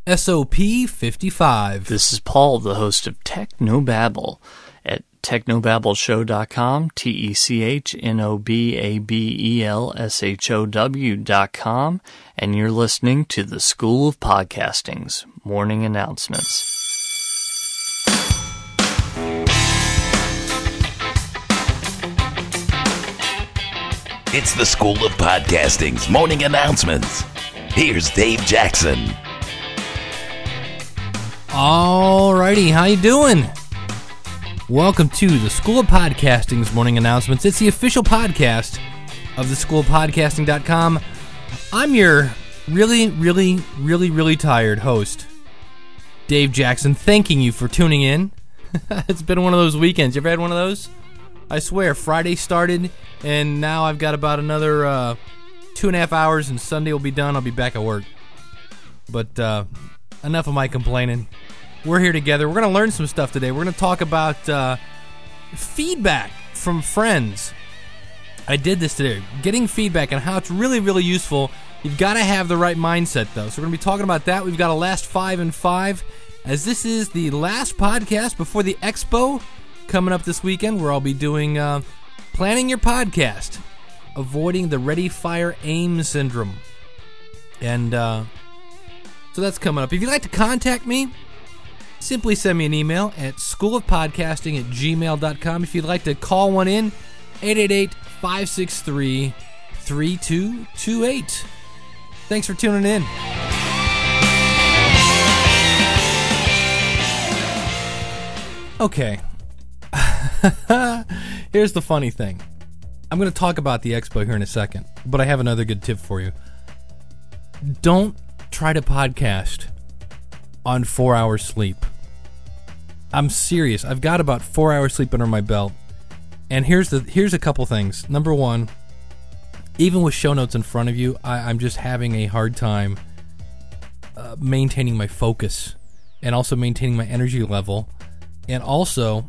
SOP 55. This is Paul, the host of Technobabble at technobabbleshow.com, technobabbleshow.com, and you're listening to the School of Podcasting's morning announcements. It's the School of Podcasting's morning announcements. Here's Dave Jackson. Alrighty, how you doing? Welcome to the School of Podcasting's morning announcements. It's the official podcast of the schoolofpodcasting.com. I'm your really tired host, Dave Jackson, thanking you for tuning in. It's been one of those weekends. You ever had one of those? I swear, Friday started, and now I've got about another 2.5 hours, and Sunday will be done. I'll be back at work. But enough of my complaining. We're here together. We're going to learn some stuff today. We're going to talk about feedback from friends. I did this today. Getting feedback and how it's really useful. You've got to have the right mindset, though. So we're going to be talking about that. We've got a last 5 and 5, as this is the last podcast before the Expo coming up this weekend, where I'll be doing planning your podcast, avoiding the ready, fire, aim syndrome. And so that's coming up. If you'd like to contact me, simply send me an email at schoolofpodcasting@gmail.com. If you'd like to call one in, 888-563-3228. Thanks for tuning in. Okay. Here's the funny thing. I'm going to talk about the Expo here in a second, but I have another good tip for you. Don't try to podcast on 4 hours sleep. I'm serious. I've got about 4 hours sleep under my belt. And here's a couple things. Number one, even with show notes in front of you, I'm just having a hard time maintaining my focus and also maintaining my energy level. And also,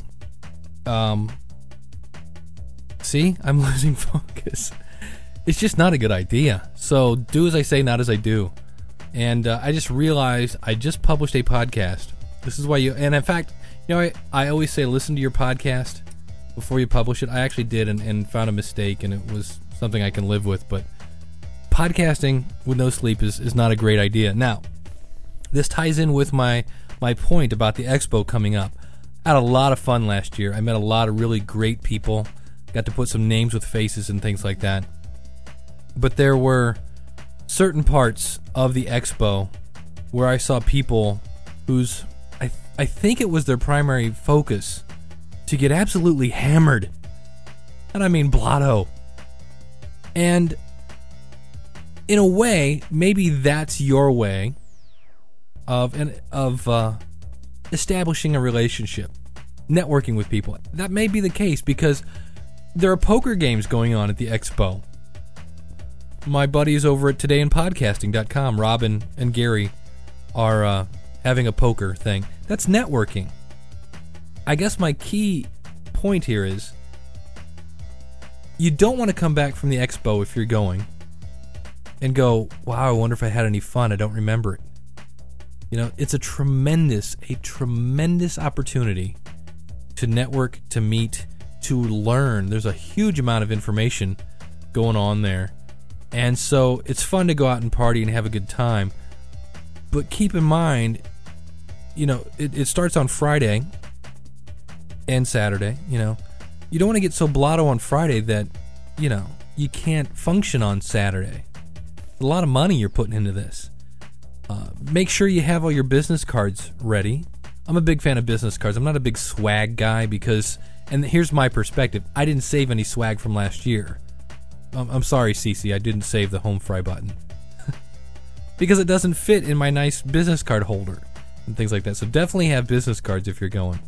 see, I'm losing focus. It's just not a good idea. So do as I say, not as I do. And I just realized I just published a podcast. This is why and in fact, I always say listen to your podcast before you publish it. I actually did and found a mistake, and it was something I can live with. But podcasting with no sleep is not a great idea. Now, this ties in with my point about the Expo coming up. I had a lot of fun last year. I met a lot of really great people. Got to put some names with faces and things like that. But there were certain parts of the Expo where I saw people whose I think it was their primary focus to get absolutely hammered. And I mean blotto. And in a way, maybe that's your way of establishing a relationship, networking with people. That may be the case because there are poker games going on at the Expo. My buddies over at todayinpodcasting.com, Robin and Gary, are having a poker thing. That's networking. I guess my key point here is you don't want to come back from the Expo if you're going and go, wow, I wonder if I had any fun. I don't remember it. It's a tremendous opportunity to network, to meet, to learn. There's a huge amount of information going on there. And so it's fun to go out and party and have a good time. But keep in mind, it starts on Friday and Saturday. You don't want to get so blotto on Friday that, you can't function on Saturday. A lot of money you're putting into this. Make sure you have all your business cards ready. I'm a big fan of business cards. I'm not a big swag guy because, and here's my perspective, I didn't save any swag from last year. I'm sorry, Cece, I didn't save the home fry button. Because it doesn't fit in my nice business card holder and things like that. So definitely have business cards if you're going.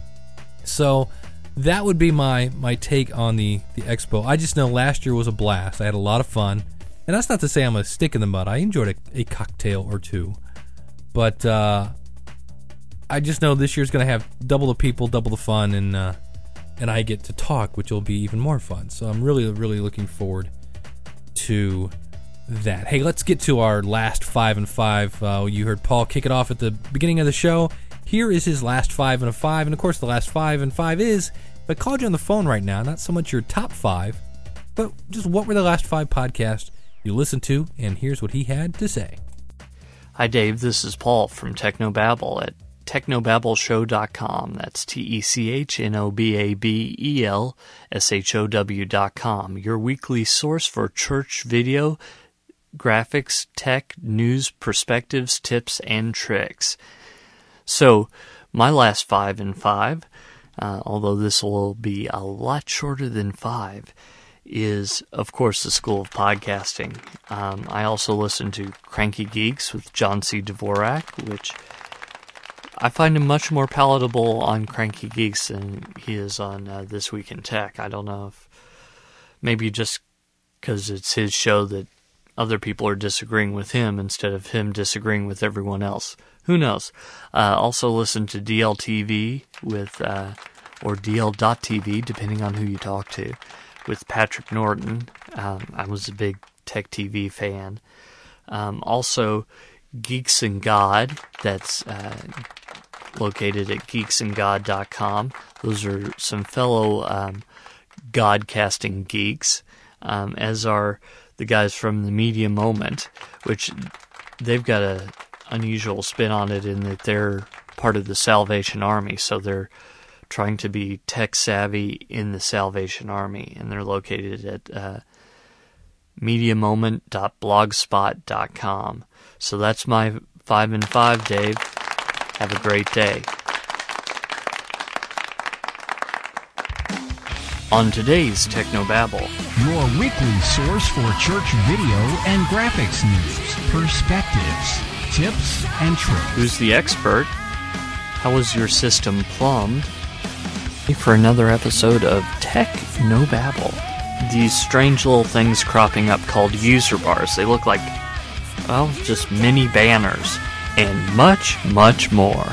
So that would be my take on the Expo. I just know last year was a blast. I had a lot of fun. And that's not to say I'm a stick in the mud. I enjoyed a cocktail or two. But I just know this year's going to have double the people, double the fun, and I get to talk, which will be even more fun. So I'm really looking forward to that. Hey, let's get to our last 5 and 5. You heard Paul kick it off at the beginning of the show. Here is his last 5 and a 5. And of course, the last 5 and 5 is, if I called you on the phone right now, not so much your top 5, but just what were the last 5 podcasts you listened to, and here's what he had to say. Hi, Dave. This is Paul from Technobabble at technobabbleshow.com. That's technobabbleshow.com. Your weekly source for church video, graphics, tech, news, perspectives, tips, and tricks. So, my last 5 and 5, although this will be a lot shorter than 5, is, of course, the School of Podcasting. I also listen to Cranky Geeks with John C. Dvorak, which I find him much more palatable on Cranky Geeks than he is on This Week in Tech. I don't know if maybe just because it's his show that other people are disagreeing with him instead of him disagreeing with everyone else. Who knows? Also listen to DLTV with, or DL.TV, depending on who you talk to, with Patrick Norton. I was a big Tech TV fan. Also, Geeks and God, that's located at geeksandgod.com. Those are some fellow Godcasting geeks, as are the guys from the Media Moment, which they've got a unusual spin on it in that they're part of the Salvation Army, so they're trying to be tech savvy in the Salvation Army, and they're located at mediamoment.blogspot.com. So that's my 5 and 5, Dave. Have a great day. On today's Technobabble, your weekly source for church video and graphics news, perspectives, tips, and tricks. Who's the expert? How was your system plumbed? For another episode of Technobabble. These strange little things cropping up called user bars. They look like, well, just mini banners. And much, much more.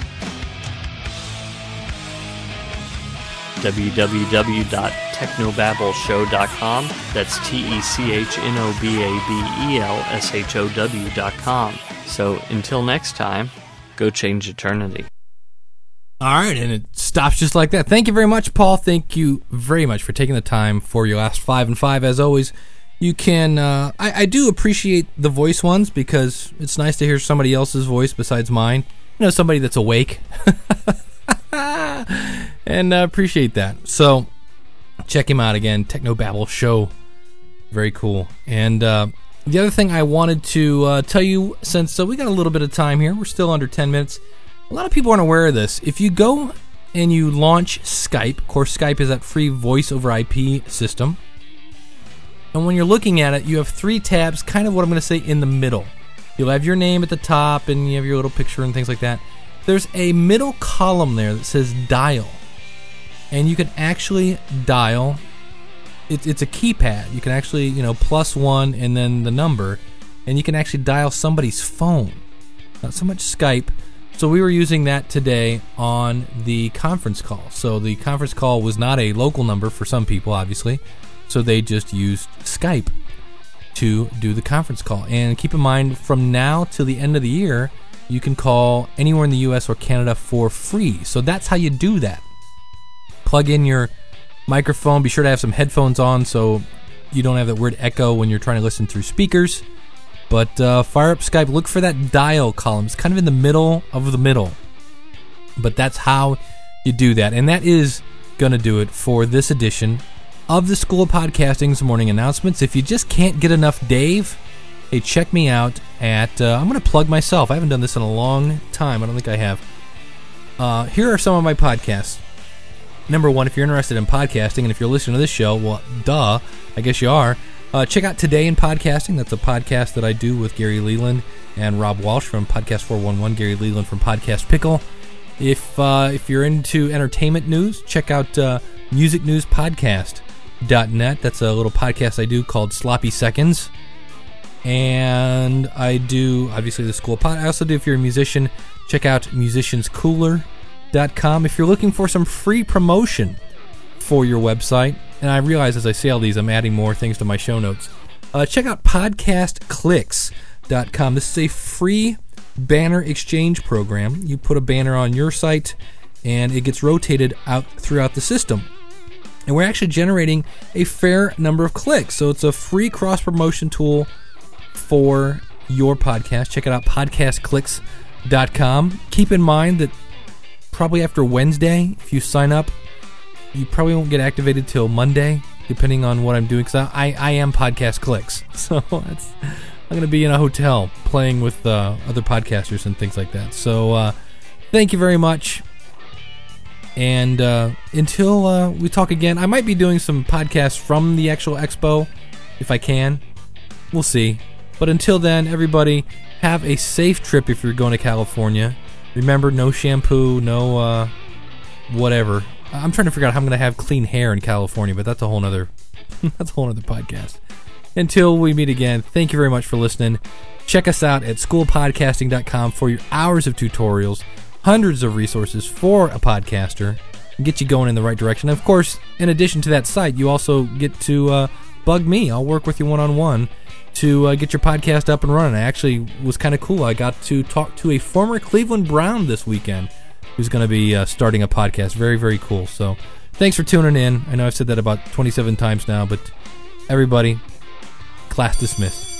www.technobabbleshow.com. That's technobabbleshow.com. So until next time, go change eternity. All right, and it stops just like that. Thank you very much, Paul. Thank you very much for taking the time for your last 5 and 5. As always, you can, I do appreciate the voice ones because it's nice to hear somebody else's voice besides mine. You know, somebody that's awake. And appreciate that. So, check him out again, Technobabble Show. Very cool. And the other thing I wanted to tell you, since we got a little bit of time here, we're still under 10 minutes. A lot of people aren't aware of this. If you go and you launch Skype, of course, Skype is that free voice over IP system. And when you're looking at it, you have 3 tabs, kind of what I'm going to say in the middle. You'll have your name at the top, and you have your little picture and things like that. There's a middle column there that says dial. And you can actually dial. It's a keypad. You can actually, +1 and then the number. And you can actually dial somebody's phone. Not so much Skype. So we were using that today on the conference call. So the conference call was not a local number for some people, obviously. So they just used Skype to do the conference call. And keep in mind, from now till the end of the year, you can call anywhere in the U.S. or Canada for free. So that's how you do that. Plug in your microphone. Be sure to have some headphones on so you don't have that weird echo when you're trying to listen through speakers. But fire up Skype. Look for that dial column. It's kind of in the middle of the middle. But that's how you do that. And that is going to do it for this edition of the School of Podcasting's Morning Announcements. If you just can't get enough Dave, hey, check me out at, I'm going to plug myself. I haven't done this in a long time. I don't think I have. Here are some of my podcasts. Number 1, if you're interested in podcasting, and if you're listening to this show, well, duh, I guess you are. Check out Today in Podcasting. That's a podcast that I do with Gary Leland and Rob Walsh from Podcast 411, Gary Leland from Podcast Pickle. If you're into entertainment news, check out musicnewspodcast.net. That's a little podcast I do called Sloppy Seconds. And I do, obviously, the School of Pod. I also do, if you're a musician, check out musicianscooler.com. If you're looking for some free promotion for your website, and I realize as I say all these, I'm adding more things to my show notes. check out podcastclicks.com. This is a free banner exchange program. You put a banner on your site, and it gets rotated out throughout the system. And we're actually generating a fair number of clicks. So it's a free cross-promotion tool for your podcast. Check it out, podcastclicks.com. Keep in mind that probably after Wednesday, if you sign up, you probably won't get activated till Monday, depending on what I'm doing, because I am Podcast Clicks. So I'm going to be in a hotel playing with other podcasters and things like that. So thank you very much. And until we talk again, I might be doing some podcasts from the actual expo, if I can. We'll see. But until then, everybody, have a safe trip if you're going to California. Remember, no shampoo, no whatever. I'm trying to figure out how I'm going to have clean hair in California, but that's a whole nother podcast. Until we meet again, thank you very much for listening. Check us out at schoolpodcasting.com for your hours of tutorials, hundreds of resources for a podcaster, and get you going in the right direction. And of course, in addition to that site, you also get to bug me. I'll work with you one-on-one to get your podcast up and running. It actually was kind of cool. I got to talk to a former Cleveland Brown this weekend who's going to be starting a podcast. Very, very cool. So thanks for tuning in. I know I've said that about 27 times now, but everybody, class dismissed.